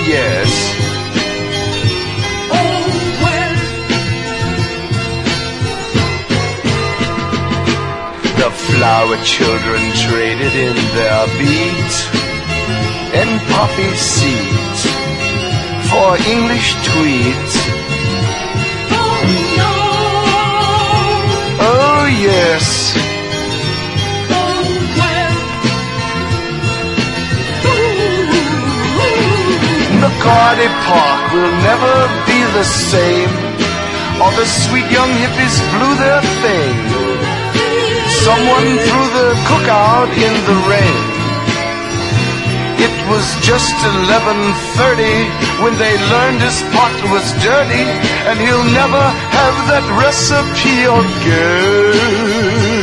yes. Oh, well. The flower children traded in their beads and poppy seeds for English tweeds. Oh, no. Oh, yes. Oh, well. McCarty Park will never be the same. All the sweet young hippies blew their thing. Someone threw the cookout in the rain. It was just 11:30 when they learned his pot was dirty, and he'll never have that recipe again.